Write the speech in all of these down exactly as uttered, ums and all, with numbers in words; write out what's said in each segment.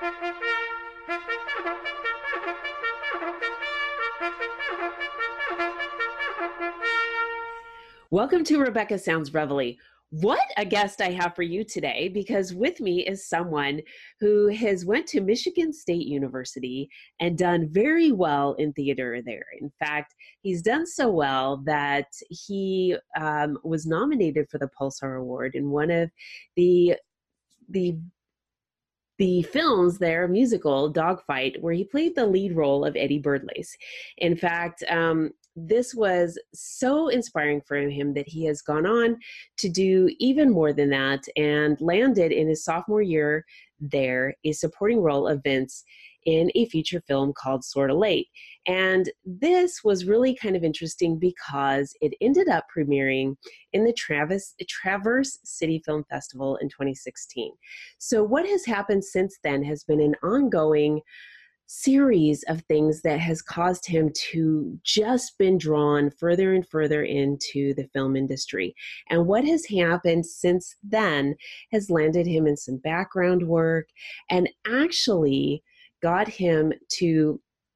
Welcome to Rebecca Sounds Reveille. What a guest I have for you today, because with me is someone who has went to Michigan State University and done very well in theater there. In fact, he's done so well that he um, was nominated for the Pulsar Award in one of the the the films there, musical Dogfight, where he played the lead role of Eddie Birdlace. In fact, um, this was so inspiring for him that he has gone on to do even more than that and landed in his sophomore year there a supporting role of Vince in a feature film called Sorta Late. And this was really kind of interesting because it ended up premiering in the Travis, Traverse City Film Festival in twenty sixteen. So what has happened since then has been an ongoing series of things that has caused him to just been drawn further and further into the film industry. And what has happened since then has landed him in some background work and actually got him to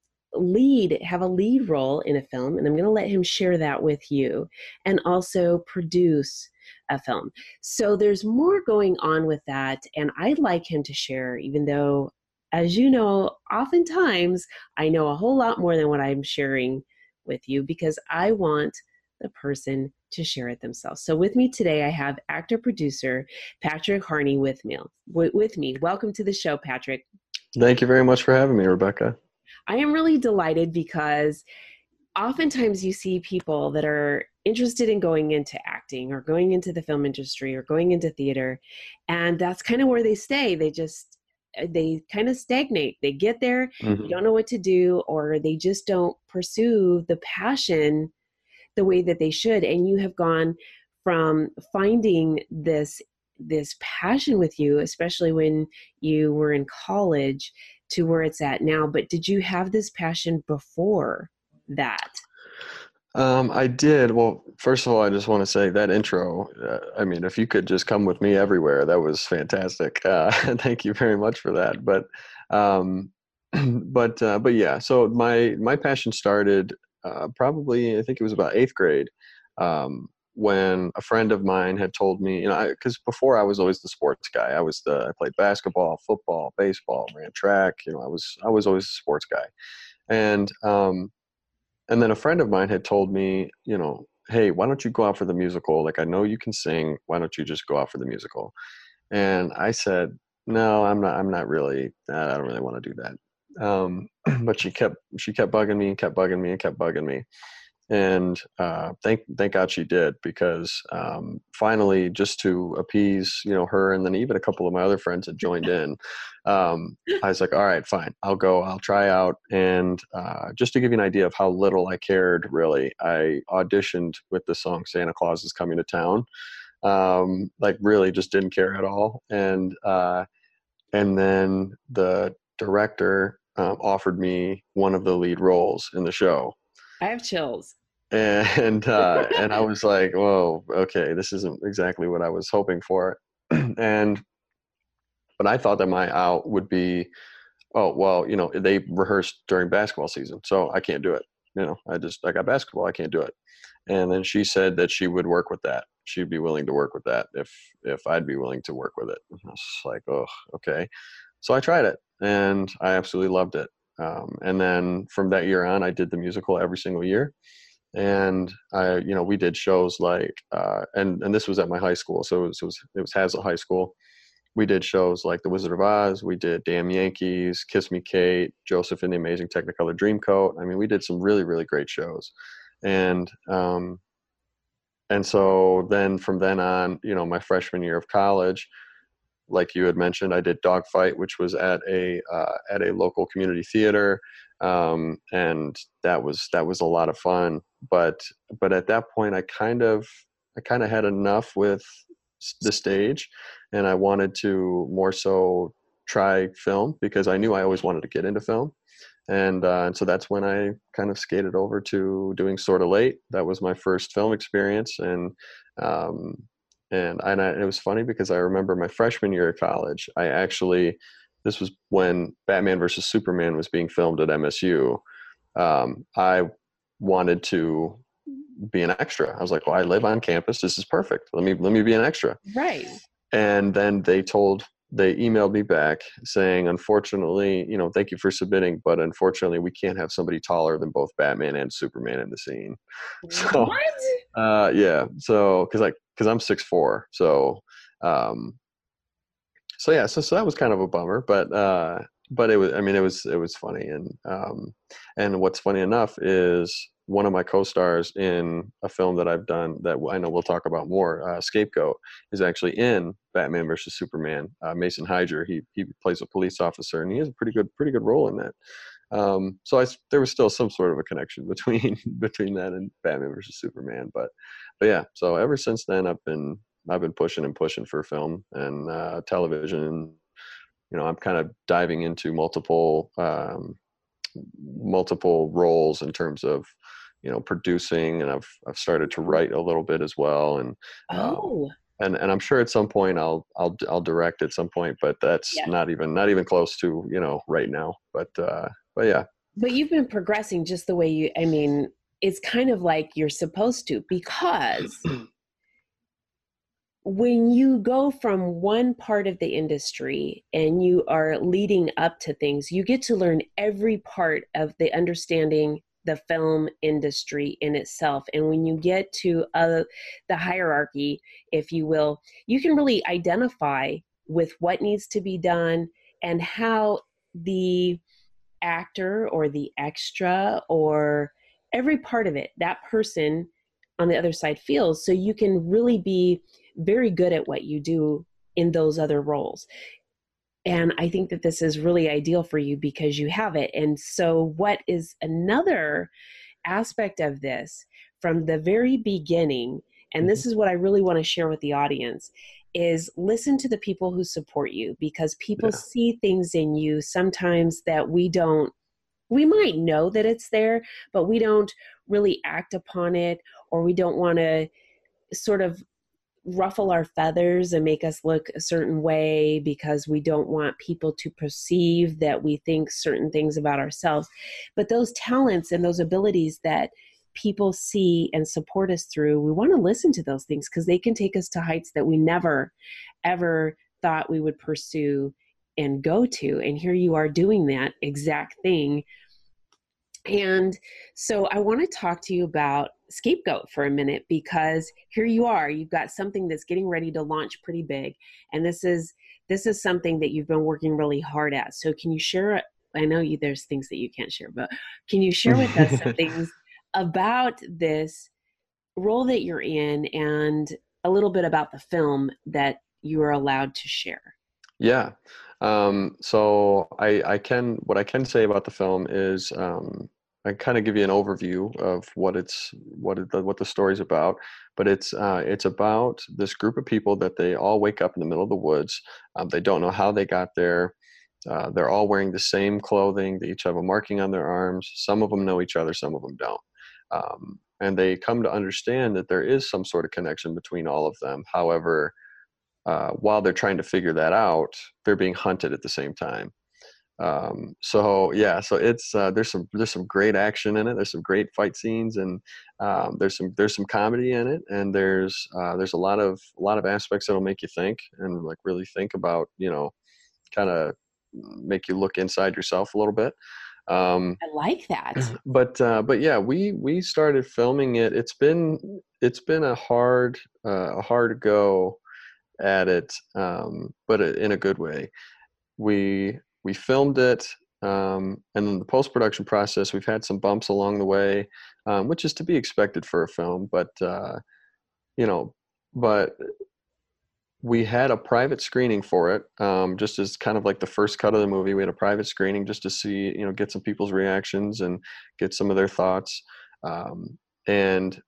lead, have a lead role in a film. And I'm going to let him share that with you, and also produce a film. So there's more going on with that. And I'd like him to share, even though, as you know, oftentimes I know a whole lot more than what I'm sharing with you, because I want the person to share it themselves. So with me today, I have actor producer Patrick Harney with me. With me. Welcome to the show, Patrick. Thank you very much for having me, Rebecca. I am really delighted because oftentimes you see people that are interested in going into acting or going into the film industry or going into theater, and that's kind of where they stay. They just, they kind of stagnate. They get there, Mm-hmm. they don't know what to do, or they just don't pursue the passion the way that they should. And you have gone from finding this this passion with you, especially when you were in college, to where it's at now. But did you have this passion before that? Um, I did. Well, first of all, I just want to say that intro, uh, I mean, if you could just come with me everywhere, that was fantastic. Uh, thank you very much for that. But, um, but, uh, but yeah, so my, my passion started, uh, probably, I think it was about eighth grade, um, when a friend of mine had told me, you know, because before I was always the sports guy. I was the, I played basketball, football, baseball, ran track. You know, I was, I was always a sports guy. And, um, And then a friend of mine had told me, you know, hey, why don't you go out for the musical? Like, I know you can sing. Why don't you just go out for the musical? And I said, no, I'm not, I'm not really, I don't really want to do that. Um, but she kept, she kept bugging me and kept bugging me and kept bugging me. And uh, thank, thank God she did, because um, finally, just to appease, you know, her, and then even a couple of my other friends had joined in. Um, I was like, all right, fine, I'll go, I'll try out. And uh, just to give you an idea of how little I cared, really, I auditioned with the song Santa Claus is Coming to Town. Um, like, really just didn't care at all. And, uh, and then the director um, offered me one of the lead roles in the show. I have chills. And, uh, and I was like, whoa, okay, this isn't exactly what I was hoping for. And, but I thought that my out would be, oh, well, you know, they rehearsed during basketball season, so I can't do it. You know, I just, I got basketball, I can't do it. And then she said that she would work with that. She'd be willing to work with that if, if I'd be willing to work with it. And I was like, oh, okay. So I tried it, and I absolutely loved it. Um, and then from that year on, I did the musical every single year. And I, you know, we did shows like, uh, and, and this was at my high school. So it was, it was, it was Hazlitt High School. We did shows like The Wizard of Oz. We did Damn Yankees, Kiss Me Kate, Joseph and the Amazing Technicolor Dreamcoat. I mean, we did some really, really great shows. And, um, and so then from then on, you know, my freshman year of college, like you had mentioned, I did Dogfight, which was at a, uh, at a local community theater. Um, and that was, that was a lot of fun. But, but at that point I kind of, I kind of had enough with the stage, and I wanted to more so try film, because I knew I always wanted to get into film. And, uh, and so that's when I kind of skated over to doing Sorta Late. That was my first film experience. And, um, and, and I, it was funny because I remember my freshman year of college, I actually, this was when Batman versus Superman was being filmed at M S U. Um, I wanted to be an extra. I was like, well, I live on campus. This is perfect. Let me, let me be an extra. Right. And then they told, they emailed me back saying, unfortunately, you know, thank you for submitting, but unfortunately we can't have somebody taller than both Batman and Superman in the scene. So, What? uh, yeah. So, cause like, cause I'm six four. So, um, so yeah, so, so that was kind of a bummer, but, uh, but it was, I mean, it was, it was funny. And, um, and what's funny enough is one of my co-stars in a film that I've done that I know we'll talk about more, uh, Scapegoat, is actually in Batman versus Superman. Uh, Mason Hydra, he, he plays a police officer, and he has a pretty good, pretty good role in that. Um, so I, there was still some sort of a connection between, between that and Batman versus Superman. But, but yeah, so ever since then I've been, I've been pushing and pushing for film and, uh, television. And, you know, I'm kind of diving into multiple, um, multiple roles in terms of, you know, producing, and I've, I've started to write a little bit as well. And, um, Oh, and, and I'm sure at some point I'll, I'll, I'll direct at some point, but that's yeah. not even, not even close to, you know, right now. But, uh, but yeah. But you've been progressing just the way you, I mean, it's kind of like you're supposed to, because when you go from one part of the industry and you are leading up to things, you get to learn every part of the understanding the film industry in itself. And when you get to uh, the hierarchy, if you will, you can really identify with what needs to be done and how the actor or the extra or every part of it, that person on the other side feels. So you can really be very good at what you do in those other roles. And I think that this is really ideal for you because you have it. And so what is another aspect of this from the very beginning, and this is what I really want to share with the audience, is listen to the people who support you, because people Yeah. see things in you sometimes that we don't, we might know that it's there, but we don't really act upon it, or we don't want to sort of ruffle our feathers and make us look a certain way because we don't want people to perceive that we think certain things about ourselves. But those talents and those abilities that people see and support us through, we want to listen to those things because they can take us to heights that we never, ever thought we would pursue and go to. And here you are doing that exact thing. And so I want to talk to you about Scapegoat for a minute, because here you are, you've got something that's getting ready to launch pretty big. And this is, this is something that you've been working really hard at. So can you share, I know you, there's things that you can't share, but can you share with us some things about this role that you're in and a little bit about the film that you are allowed to share? Yeah. Um, so I, I can, what I can say about the film is, um, I kind of give you an overview of what it's, what it, what the story's about, but it's, uh, it's about this group of people that they all wake up in the middle of the woods. Um, they don't know how they got there. Uh, they're all wearing the same clothing. They each have a marking on their arms. Some of them know each other, some of them don't. Um, and they come to understand that there is some sort of connection between all of them. However, uh, while they're trying to figure that out, they're being hunted at the same time. Um, so yeah, so it's, uh, there's some, there's some great action in it. There's some great fight scenes, and, um, there's some, there's some comedy in it, and there's, uh, there's a lot of, a lot of aspects that'll make you think and like really think about, you know, kind of make you look inside yourself a little bit. Um, I like that. but, uh, but yeah, we, we started filming it. It's been, it's been a hard, uh, a hard go at it, um, but in a good way. We, we filmed it, um, and then the post-production process, we've had some bumps along the way, um, which is to be expected for a film, but, uh, you know, but we had a private screening for it, um, just as kind of like the first cut of the movie. We had a private screening just to see, you know, get some people's reactions and get some of their thoughts. Um, and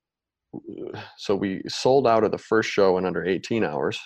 so we sold out of the first show in under eighteen hours.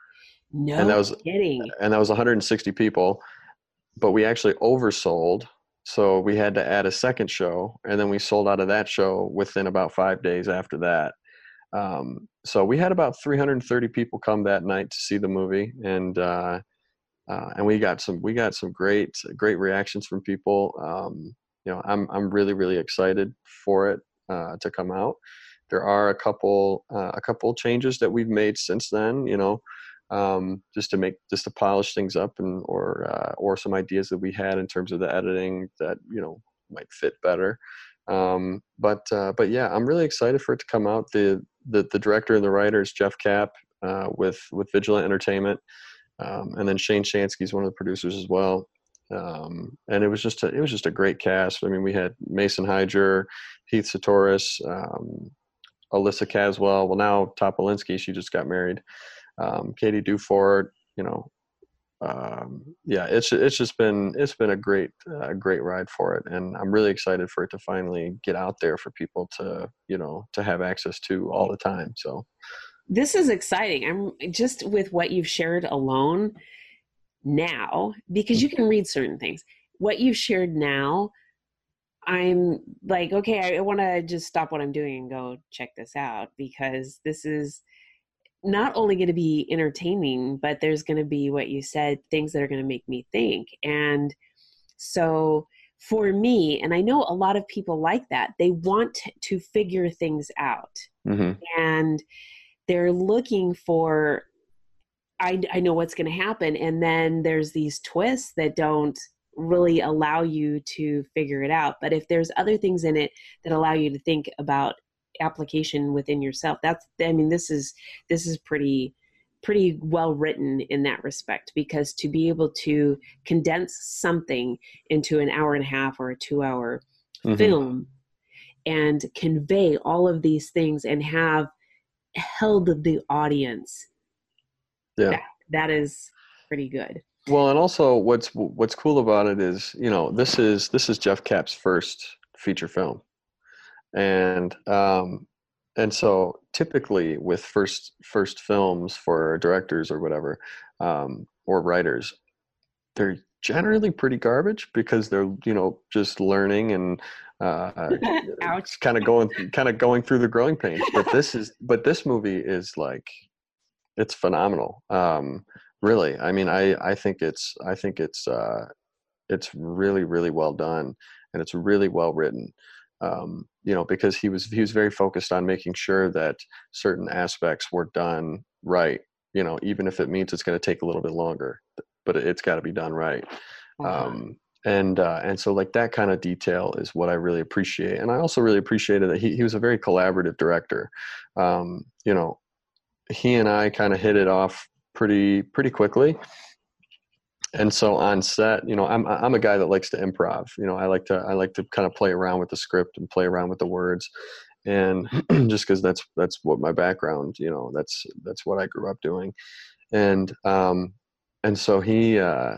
And that No was, kidding. and that was one hundred sixty people, but we actually oversold. So we had to add a second show, and then we sold out of that show within about five days after that. Um, so we had about three hundred thirty people come that night to see the movie. And, uh, uh, and we got some we got some great great reactions from people. Um, you know, I'm I'm really really excited for it uh, to come out. There are a couple uh, a couple changes that we've made since then. You know, um, just to make just to polish things up, and or uh, or some ideas that we had in terms of the editing that you know might fit better. Um, but uh, but yeah, I'm really excited for it to come out. The the the director and the writer is Jeff Kapp uh, with with Vigilant Entertainment, um, and then Shane Shansky is one of the producers as well. Um, and it was just a, it was just a great cast. I mean, we had Mason Hyger, Heath Satoris, um, Alyssa Caswell. Well, now Topolinsky, she just got married. Um, Katie Dufort, you know, um, yeah, it's it's just been it's been a great uh, great ride for it, and I'm really excited for it to finally get out there for people to you know to have access to all the time. So This is exciting. I'm just with what you've shared alone now, because you can read certain things. What you've shared now, I'm like, okay, I want to just stop what I'm doing and go check this out, because this is not only going to be entertaining, but there's going to be, what you said, things that are going to make me think. And so for me, and I know a lot of people like that, they want to figure things out. mm-hmm. And they're looking for, I, I know what's going to happen. And then there's these twists that don't really allow you to figure it out. But if there's other things in it that allow you to think about application within yourself, that's, I mean, this is, this is pretty, pretty well written in that respect, because to be able to condense something into an hour and a half or a two hour mm-hmm. film and convey all of these things and have held the audience, yeah, that, that is pretty good. Well, and also what's what's cool about it is, you know, this is this is Jeff Kapp's first feature film, and um, and so typically with first first films for directors or whatever, um, or writers, they're generally pretty garbage because they're you know just learning and uh, kind of going kind of going through the growing pains. But this is but this movie is like, it's phenomenal. Um, really, I mean, I I think it's I think it's uh, it's really really well done, and it's really well written. Um, you know, because he was he was very focused on making sure that certain aspects were done right. You know, even if it means it's going to take a little bit longer, but it's got to be done right. Uh-huh. Um, and uh, and so like that kind of detail is what I really appreciate, and I also really appreciated that he he was a very collaborative director. Um, you know, he and I kind of hit it off pretty pretty quickly. And so on set, you know, I'm I'm a guy that likes to improv. You know, I like to I like to kind of play around with the script and play around with the words, and just because that's that's what my background, you know, that's that's what I grew up doing, and um, and so he, uh,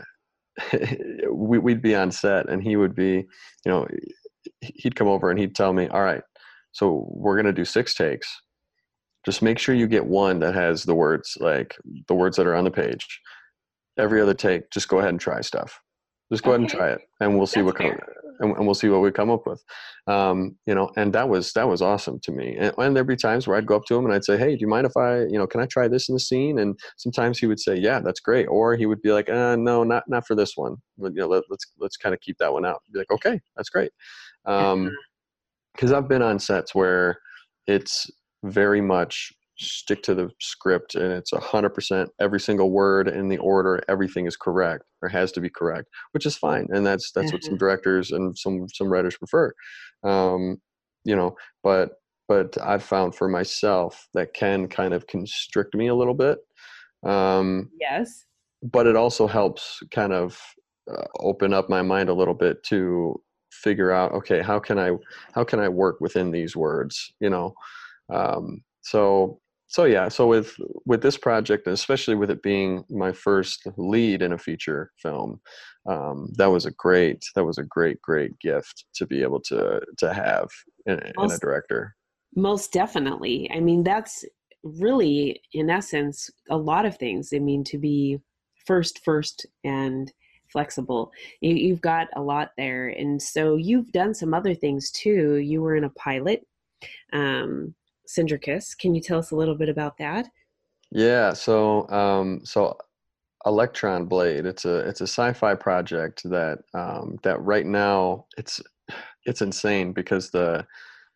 we, we'd be on set, and he would be, you know, he'd come over and he'd tell me, all right, so we're gonna do six takes. Just make sure you get one that has the words, like the words that are on the page. Every other take, just go ahead and try stuff. Just go okay. ahead and try it, and we'll see That's what come, and, and we'll see what we come up with. Um, you know, and that was that was awesome to me. And, and there'd be times where I'd go up to him and I'd say, "Hey, do you mind if I, you know, can I try this in the scene?" And sometimes he would say, "Yeah, that's great," or he would be like, uh, "No, not not for this one. But, you know, let, let's let's kind of keep that one out." I'd be like, "Okay, that's great," because um, I've been on sets where it's very much stick to the script, and it's a hundred percent every single word in the order, everything is correct or has to be correct, which is fine, and that's that's mm-hmm. what some directors and some some writers prefer. Um you know, but but I've found for myself that can kind of constrict me a little bit. Um yes, but it also helps kind of uh, open up my mind a little bit to figure out, okay, how can I how can I work within these words, you know. um so So yeah, so with with this project, especially with it being my first lead in a feature film, um, that was a great that was a great great gift to be able to to have in, most, in a director. Most definitely. I mean, that's really, in essence, a lot of things. I mean, to be first first and flexible, you, you've got a lot there, and so you've done some other things too. You were in a pilot. Um, Syndricus. Can you tell us a little bit about that? Yeah, so um, so Electron Blade. It's a it's a sci-fi project that um, that right now it's it's insane because the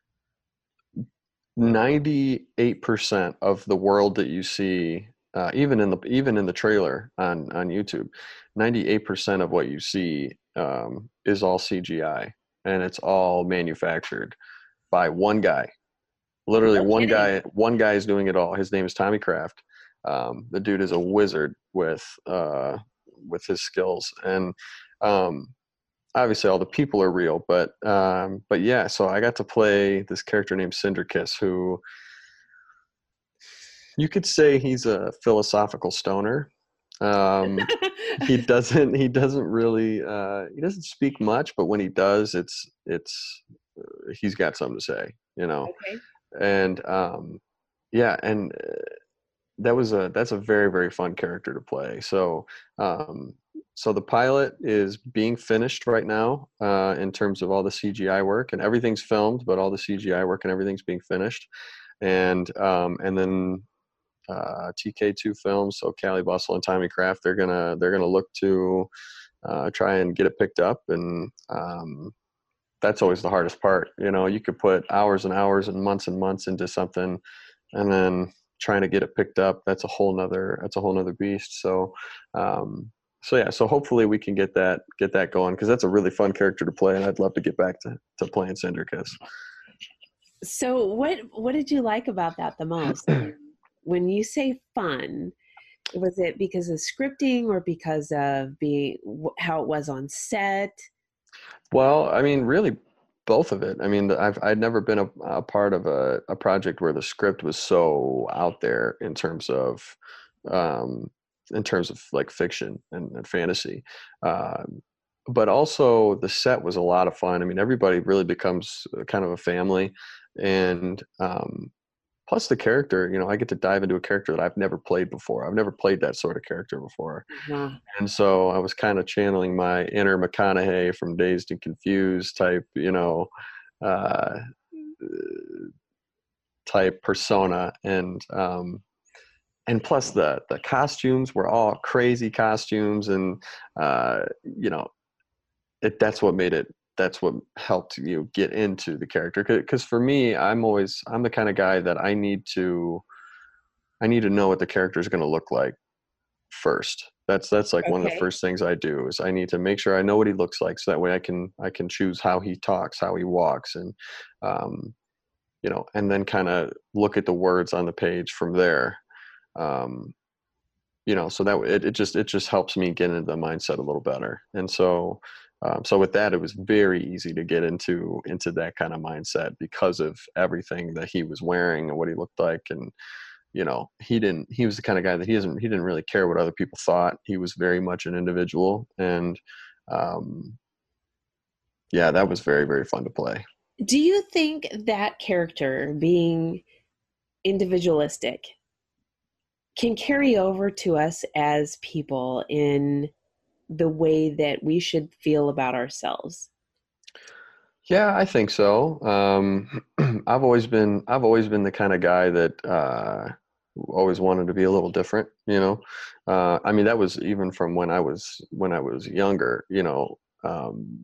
ninety-eight percent of the world that you see, uh, even in the even in the trailer on on YouTube, ninety-eight percent of what you see um, is all C G I, and it's all manufactured by one guy. Literally, No one kidding. guy. One guy is doing it all. His name is Tommy Kraft. Um, the dude is a wizard with uh, with his skills, and um, obviously all the people are real, but um, but yeah. So I got to play this character named Synderkiss, who you could say he's a philosophical stoner. Um, he doesn't he doesn't really uh, he doesn't speak much, but when he does, it's it's uh, he's got something to say, you know. Okay. And um, yeah, and uh, that was a that's a very very fun character to play. So um, so the pilot is being finished right now uh, in terms of all the C G I work, and everything's filmed, but all the C G I work and everything's being finished. And um, and then uh, T K two Films, so Callie Bustle and Tommy Kraft, they're gonna they're gonna look to uh, try and get it picked up, and um, that's always the hardest part. You know, you could put hours and hours and months and months into something, and then trying to get it picked up, that's a whole nother that's a whole nother beast. So um, so yeah, so hopefully we can get that get that going, because that's a really fun character to play, and I'd love to get back to, to playing Synderkiss. So what what did you like about that the most? When you say fun, was it because of scripting or because of being how it was on set? Well, I mean, really both of it. I mean, I've I'd never been a, a part of a, a project where the script was so out there in terms of um, in terms of like fiction and, and fantasy. Um, but also the set was a lot of fun. I mean, everybody really becomes kind of a family, and um, plus the character. You know, I get to dive into a character that I've never played before. I've never played that sort of character before. Uh-huh. And so I was kind of channeling my inner McConaughey from Dazed and Confused type, you know, uh, type persona, and um, and plus the the costumes were all crazy costumes, and uh, you know, it that's what made it. That's what helped you get into the character. Because for me, I'm always I'm the kind of guy that I need to I need to know what the character is going to look like first. That's that's like one of the Okay. first things I do is I need to make sure I know what he looks like, so that way I can I can choose how he talks, how he walks, and um, you know, and then kind of look at the words on the page from there. Um, you know, so that it, it just it just helps me get into the mindset a little better. And so um, so with that, it was very easy to get into into that kind of mindset because of everything that he was wearing and what he looked like. And you know, he didn't he was the kind of guy that he doesn't he didn't really care what other people thought. He was very much an individual, and um yeah, that was very very fun to play. Do you think that character being individualistic can carry over to us as people in the way that we should feel about ourselves? Yeah, I think so. um i've always been I've always been the kind of guy that uh always wanted to be a little different, you know. uh I mean, that was even from when i was when I was younger, you know. um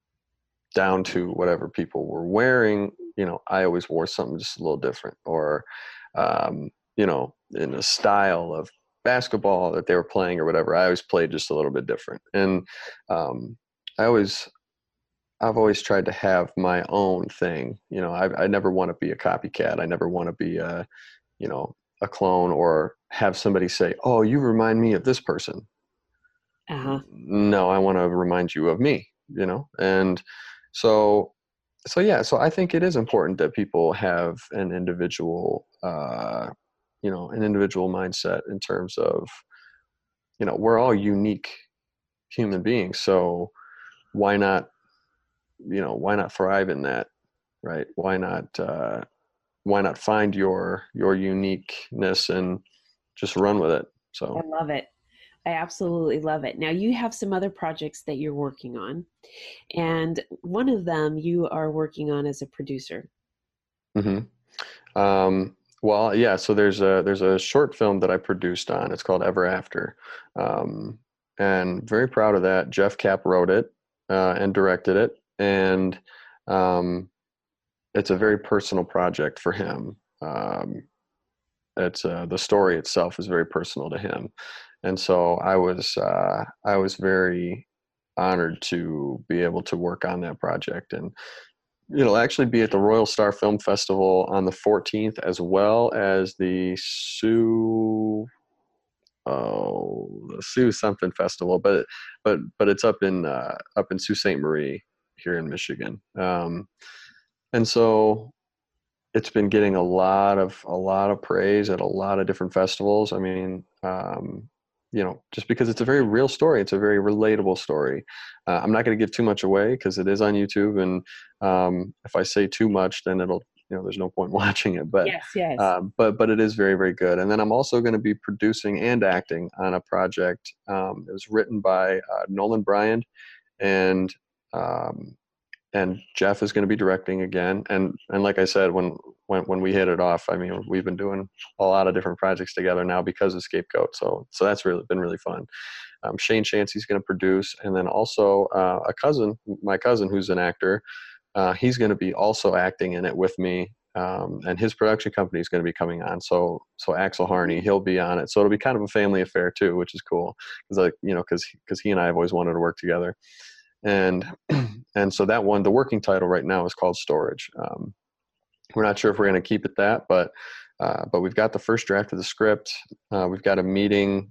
Down to whatever people were wearing, you know, I always wore something just a little different, or, um, you know, in the style of basketball that they were playing or whatever. I always played just a little bit different. And um, I always, I've always tried to have my own thing. You know, I, I never want to be a copycat. I never want to be a, you know, a clone, or have somebody say, "Oh, you remind me of this person." Uh-huh. No, I want to remind you of me, you know? And so, so yeah, so I think it is important that people have an individual, uh, you know, an individual mindset in terms of, you know, we're all unique human beings. So why not, you know, why not thrive in that, right? Why not, uh, why not find your, your uniqueness and just run with it? I So, love it. I absolutely love it. Now, you have some other projects that you're working on, and one of them you are working on as a producer. hmm um, Well, yeah. So there's a there's a short film that I produced on. It's called Ever After, um, and very proud of that. Jeff Kapp wrote it uh, and directed it, and um, it's a very personal project for him. Um, it's uh, the story itself is very personal to him, and so I was uh, I was very honored to be able to work on that project. And it'll actually be at the Royal Star Film Festival on the fourteenth, as well as the Sioux, oh, the Sioux something festival, but but but it's up in uh, up in Sault Ste. Marie here in Michigan. Um, and so it's been getting a lot of a lot of praise at a lot of different festivals. I mean, um, you know, just because it's a very real story, it's a very relatable story. Uh, I'm not going to give too much away because it is on YouTube, and um, if I say too much, then it'll, you know, there's no point watching it. But Yes, yes. um, but but it is very, very good. And then I'm also going to be producing and acting on a project. Um, it was written by uh, Nolan Bryant, and um, and Jeff is going to be directing again. And and like I said, when when when we hit it off, I mean, we've been doing a lot of different projects together now because of Scapegoat. So so that's really been really fun. Um, Shane Chancey's going to produce, and then also uh, a cousin, my cousin, who's an actor. Uh, he's going to be also acting in it with me, um, and his production company is going to be coming on. So so Axel Harney, he'll be on it. So it'll be kind of a family affair too, which is cool. Because like you know, because because he and I have always wanted to work together. And and so that one, the working title right now is called Storage. Um, we're not sure if we're going to keep it that, but uh, but we've got the first draft of the script. Uh, we've got a meeting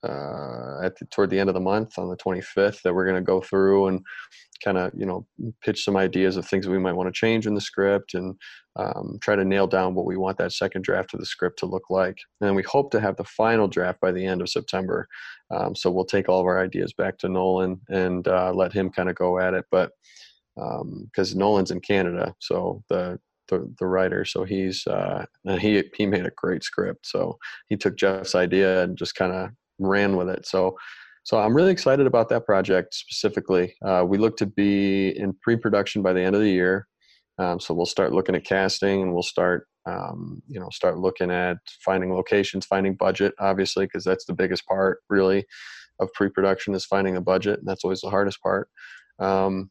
uh, at the, toward the end of the month on the twenty-fifth that we're going to go through and kind of you know pitch some ideas of things we might want to change in the script, and um, try to nail down what we want that second draft of the script to look like. And we hope to have the final draft by the end of September. Um, so we'll take all of our ideas back to Nolan and uh, let him kind of go at it. But because um, Nolan's in Canada, so the the, the writer, so he's uh, and he he made a great script. So he took Jeff's idea and just kind of ran with it. So so I'm really excited about that project specifically. Uh, we look to be in pre-production by the end of the year. Um, so we'll start looking at casting, and we'll start, um, you know, start looking at finding locations, finding budget, obviously, because that's the biggest part, really, of pre-production is finding a budget, and that's always the hardest part. Um,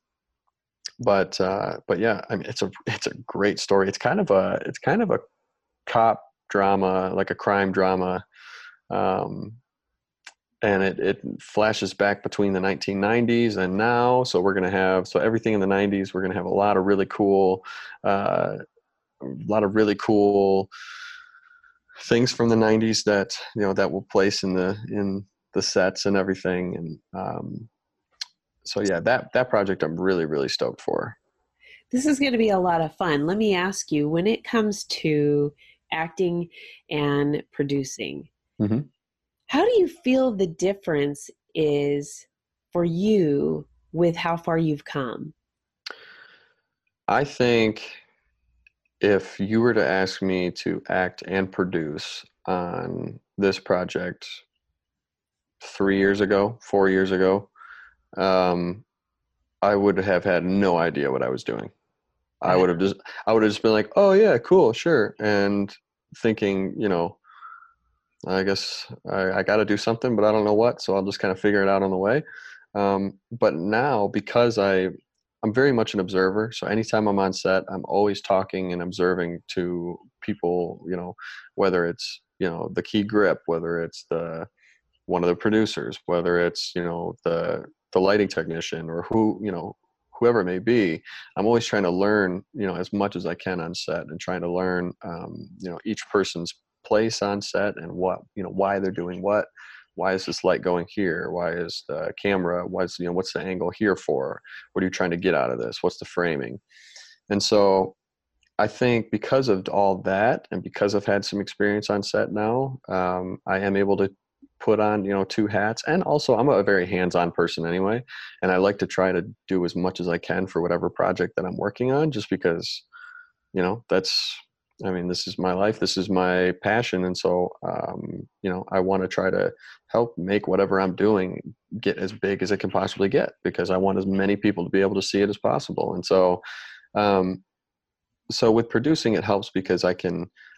but uh, but yeah, I mean, it's a it's a great story. It's kind of a it's kind of a cop drama, like a crime drama. Um, and it, it flashes back between the nineteen nineties and now. So we're going to have, so everything in the nineties, we're going to have a lot of really cool, uh, a lot of really cool things from the nineties that, you know, that will place in the, in the sets and everything. And um, so, yeah, that, that project I'm really, really stoked for. This is going to be a lot of fun. Let me ask you, when it comes to acting and producing, Mm-hmm. how do you feel the difference is for you with how far you've come? I think if you were to ask me to act and produce on this project three years ago, four years ago, um, I would have had no idea what I was doing. I would have just, I would have just been like, oh yeah, cool, sure. And thinking, you know, I guess I, I got to do something, but I don't know what, so I'll just kind of figure it out on the way. Um, but now, because I, I'm very much an observer, so anytime I'm on set, I'm always talking and observing to people, you know, whether it's, you know, the key grip, whether it's the, one of the producers, whether it's, you know, the, the lighting technician, or who, you know, whoever it may be. I'm always trying to learn, you know, as much as I can on set, and trying to learn, um, you know, each person's place on set, and what, you know, why they're doing what. Why is this light going here? Why is the camera, what's, you know, what's the angle here for? What are you trying to get out of this? What's the framing? And so I think because of all that, and because I've had some experience on set now, um, I am able to put on, you know, two hats. And also I'm a very hands-on person anyway. And I like to try to do as much as I can for whatever project that I'm working on, just because, you know, that's, I mean, this is my life. This is my passion. And so, um, you know, I want to try to help make whatever I'm doing get as big as it can possibly get, because I want as many people to be able to see it as possible. And so, um, so with producing, it helps because I can,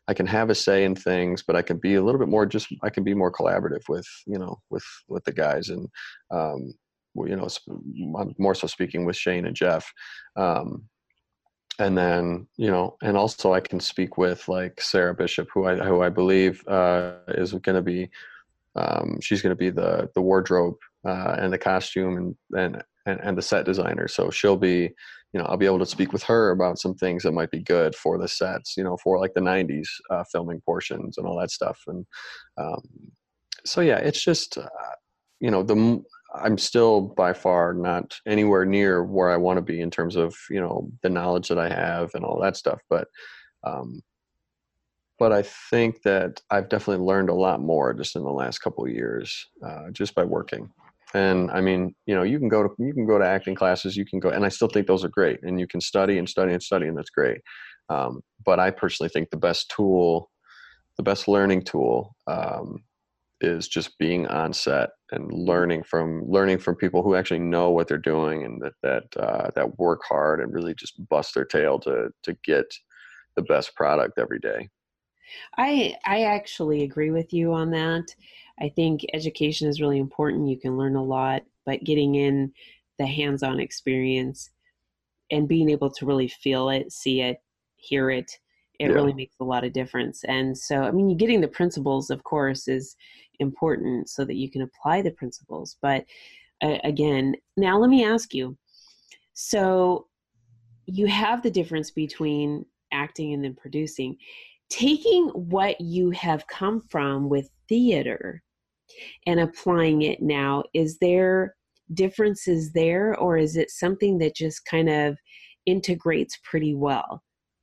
I can have a say in things, but I can be a little bit more just, I can be more collaborative with, you know, with, with the guys. And, um, you know, I'm more so speaking with Shane and Jeff. Um, and then, you know, and also I can speak with like Sarah Bishop, who I, who I believe, uh, is going to be, um, she's going to be the, the wardrobe, uh, and the costume and, and, and, and the set designer. So she'll be, you know, I'll be able to speak with her about some things that might be good for the sets, you know, for like the nineties, uh, filming portions and all that stuff. And, um, so yeah, it's just, uh, you know, the, I'm still by far not anywhere near where I want to be in terms of, you know, the knowledge that I have and all that stuff. But, um, but I think that I've definitely learned a lot more just in the last couple of years, uh, just by working. And I mean, you know, you can go to, you can go to acting classes, you can go, and I still think those are great, and you can study and study and study, and that's great. Um, but I personally think the best tool, the best learning tool, um, is just being on set and learning from, learning from people who actually know what they're doing, and that, that, uh, that work hard and really just bust their tail to, to get the best product every day. I I actually agree with you on that. I think education is really important. You can learn a lot, but getting in the hands-on experience and being able to really feel it, see it, hear it, it Yeah. really makes a lot of difference. And so, I mean, getting the principles, of course, is important so that you can apply the principles. But uh, again, now let me ask you. So you have the difference between acting and then producing. Taking what you have come from with theater and applying it now, is there differences there, or is it something that just kind of integrates pretty well?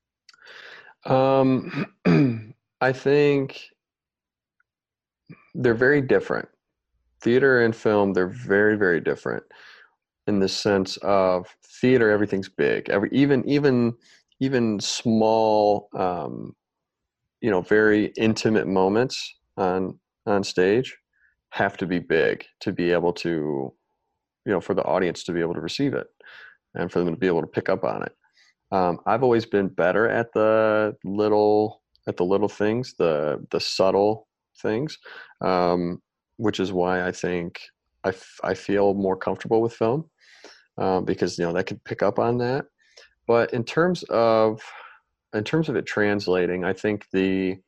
Um, I think they're very different. Theater and film, they're very, very different in the sense of theater, everything's big. Every, even, even, even small, um, you know, very intimate moments on, on stage have to be big to be able to, you know, for the audience to be able to receive it and for them to be able to pick up on it. Um, I've always been better at the little at the little things, the the subtle things, um, which is why I think I, f- I feel more comfortable with film, um, because you know that could pick up on that. But in terms of in terms of it translating, I think the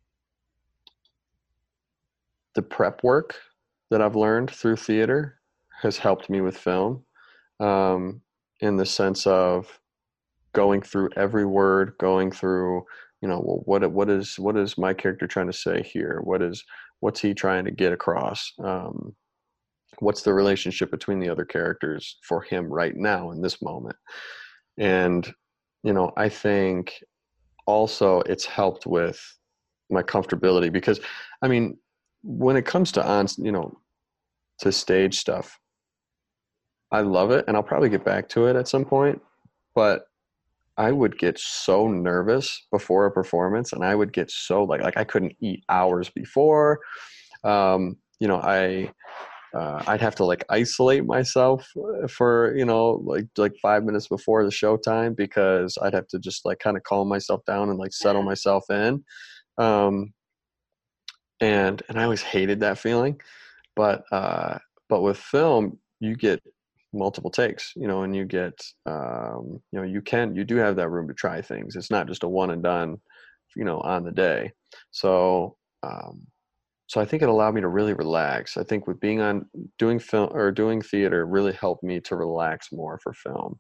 the prep work that I've learned through theater has helped me with film, um, in the sense of going through every word, going through, you know, well, what what is what is my character trying to say here? What is what's he trying to get across? Um, what's the relationship between the other characters for him right now in this moment? And you know, I think also it's helped with my comfortability because, I mean, when it comes to on, you know, to stage stuff, I love it, and I'll probably get back to it at some point, but I would get so nervous before a performance, and I would get so like like I couldn't eat hours before. Um, you know, I uh, I'd have to like isolate myself for, you know, like like five minutes before the show time because I'd have to just like kind of calm myself down and like settle myself in. Um, and and I always hated that feeling, but uh, but with film, you get multiple takes, you know, and you get, um, you know, you can, you do have that room to try things. It's not just a one and done, you know, on the day. So, um, so I think it allowed me to really relax. I think with being on doing film or doing theater really helped me to relax more for film.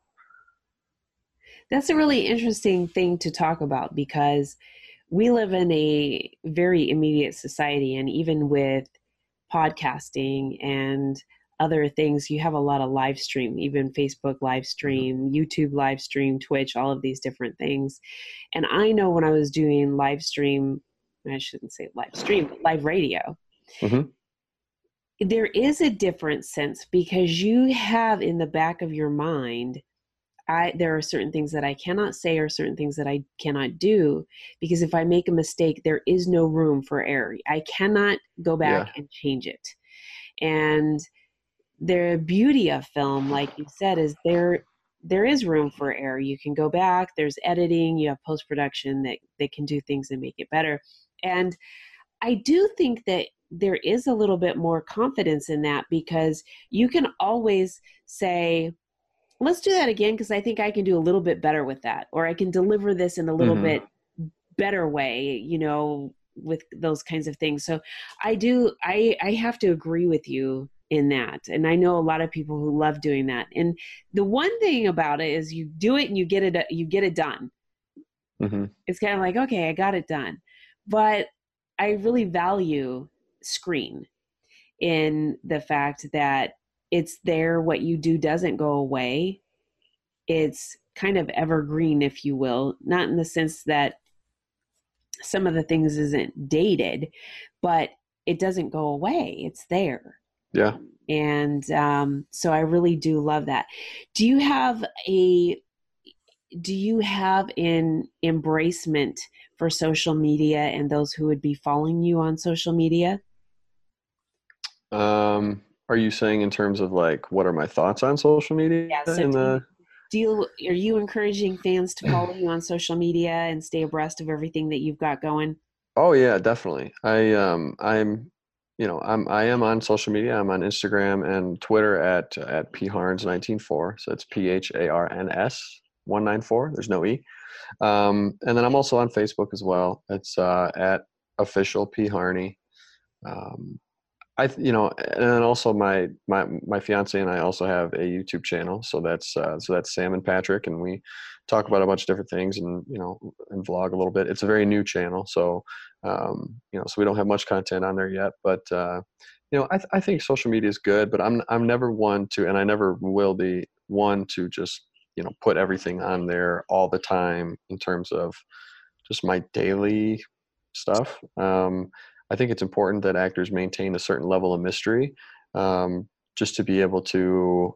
That's a really interesting thing to talk about because we live in a very immediate society, and even with podcasting and other things, you have a lot of live stream, even Facebook live Mm-hmm. stream, YouTube live stream, Twitch, all of these different things. And I know when I was doing live stream, I shouldn't say live stream, but live radio, Mm-hmm. there is a different sense because you have in the back of your mind, I there are certain things that I cannot say or certain things that I cannot do because if I make a mistake, there is no room for error. I cannot go back Yeah. and change it. And the beauty of film, like you said, is there there is room for error. You can go back, there's editing, you have post-production that they can do things and make it better. And I do think that there is a little bit more confidence in that, because you can always say, let's do that again, because I think I can do a little bit better with that, or I can deliver this in a little Mm-hmm. bit better way, you know, with those kinds of things. So I do, I, I have to agree with you in that. And I know a lot of people who love doing that. And the one thing about it is you do it and you get it, you get it done. Mm-hmm. It's kind of like, okay, I got it done. But I really value Screen in the fact that it's there. What you do doesn't go away. It's kind of evergreen, if you will, not in the sense that some of the things isn't dated, but it doesn't go away. It's there. Yeah. And um, so I really do love that. Do you have a do you have an embracement for social media and those who would be following you on social media? Um, are you saying in terms of like what are my thoughts on social media Yeah. So in do you, the do you, are you encouraging fans to follow you on social media and stay abreast of everything that you've got going? Oh yeah, definitely. I um I'm you know, I'm I am on social media. I'm on Instagram and Twitter at at p harns nineteen four. So it's P H A R N S one nine four. There's no E. Um, and then I'm also on Facebook as well. It's uh, at official P Harney. Um, I, you know, and then also my my my fiance and I also have a YouTube channel. So that's uh, so that's Sam and Patrick, and we talk about a bunch of different things, and you know, and vlog a little bit. It's a very new channel, so um, you know, so we don't have much content on there yet. But uh, you know, I th- I think social media is good, but I'm I'm never one to, and I never will be one to just you know put everything on there all the time in terms of just my daily stuff. Um, I think it's important that actors maintain a certain level of mystery, um, just to be able to,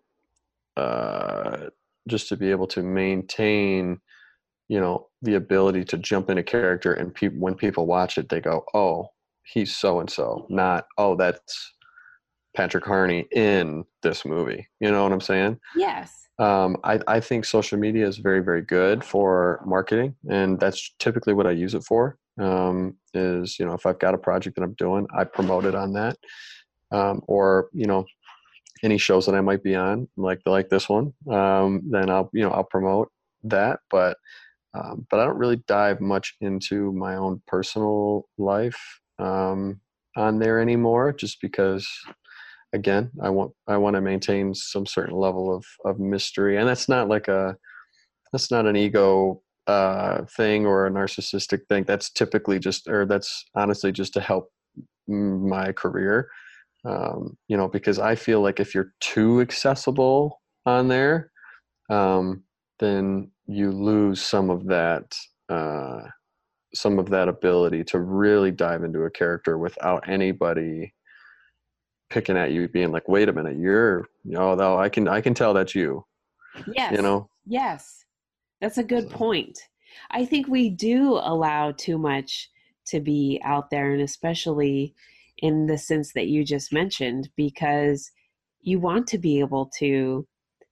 uh, just to be able to maintain, you know, the ability to jump in a character, and pe- when people watch it, they go, "Oh, he's so and so," not, "Oh, that's Patrick Harney in this movie." You know what I'm saying? Yes. Um, I, I think social media is very, very good for marketing, and that's typically what I use it for. Um, is you know if I've got a project that I'm doing, I promote it on that, um, or you know any shows that I might be on, like like this one, um, then I'll you know I'll promote that. But um, but I don't really dive much into my own personal life um, on there anymore, just because again i want i want to maintain some certain level of of mystery, and that's not like a that's not an ego uh thing or a narcissistic thing. That's typically just, or that's honestly just to help my career, um you know because I feel like if you're too accessible on there, um then you lose some of that uh some of that ability to really dive into a character without anybody picking at you, being like, wait a minute, you're, you know, though I can, I can tell that's you, you Yes. know? Yes. That's a good So, point. I think we do allow too much to be out there, and especially in the sense that you just mentioned, because you want to be able to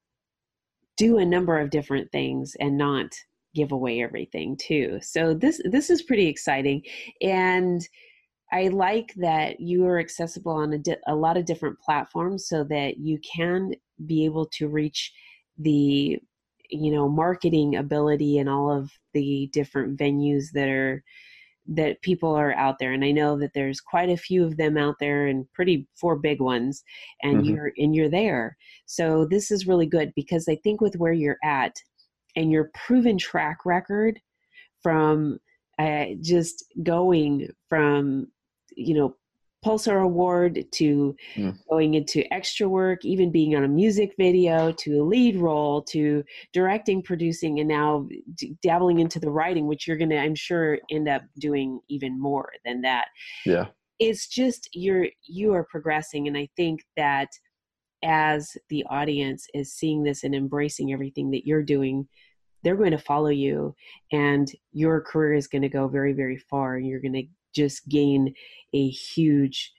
do a number of different things and not give away everything too. So this this is pretty exciting, and I like that you are accessible on a, di- a lot of different platforms, so that you can be able to reach the you know marketing ability and all of the different venues that are that people are out there. And I know that there's quite a few of them out there, and pretty four big ones, and hmm you're and you're there. So this is really good, because I think with where you're at and your proven track record from uh, just going from you know Pulsar Award to mm going into extra work, even being on a music video, to a lead role, to directing, producing, and now d- dabbling into the writing, which you're going to, I'm sure, end up doing even more than that. yeah. It's just you're you are progressing, and I think that as the audience is seeing this and embracing everything that you're doing, they're going to follow you, and your career is going to go very, very far, and you're going to just gain a huge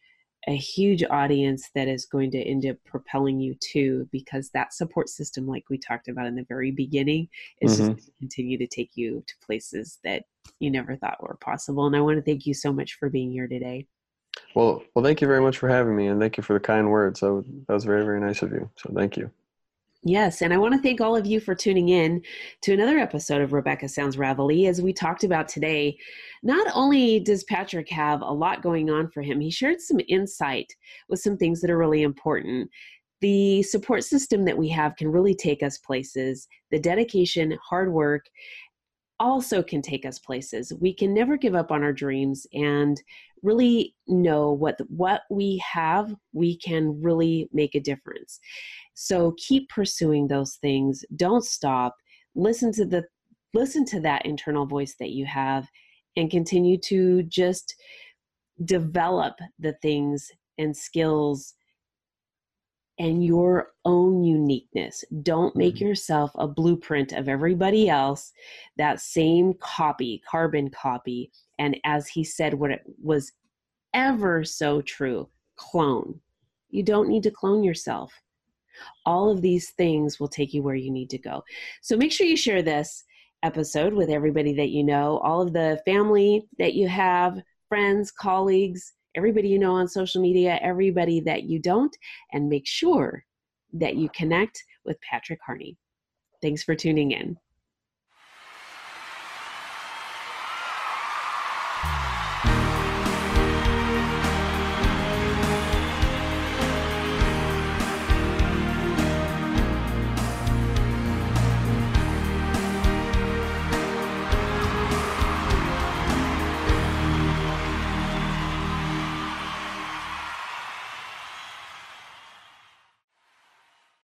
a huge audience that is going to end up propelling you too, because that support system, like we talked about in the very beginning, is Mm-hmm. just going to continue to take you to places that you never thought were possible. And I want to thank you so much for being here today. Well, well, thank you very much for having me, and thank you for the kind words. That was, that was very, very nice of you. So thank you. Yes, and I want to thank all of you for tuning in to another episode of Rebecca Sounds Reveille. As we talked about today, not only does Patrick have a lot going on for him, he shared some insight with some things that are really important. The support system that we have can really take us places. The dedication, hard work also can take us places. We can never give up on our dreams and really know what what we have, we can really make a difference. So keep pursuing those things. Don't stop. Listen to the listen to that internal voice that you have and continue to just develop the things and skills and your own uniqueness. Don't make Mm-hmm. yourself a blueprint of everybody else, that same copy, carbon copy. And as he said, what it was ever so true, clone. You don't need to clone yourself. All of these things will take you where you need to go. So make sure you share this episode with everybody that you know, all of the family that you have, friends, colleagues, everybody you know on social media, everybody that you don't, and make sure that you connect with Patrick Harney. Thanks for tuning in.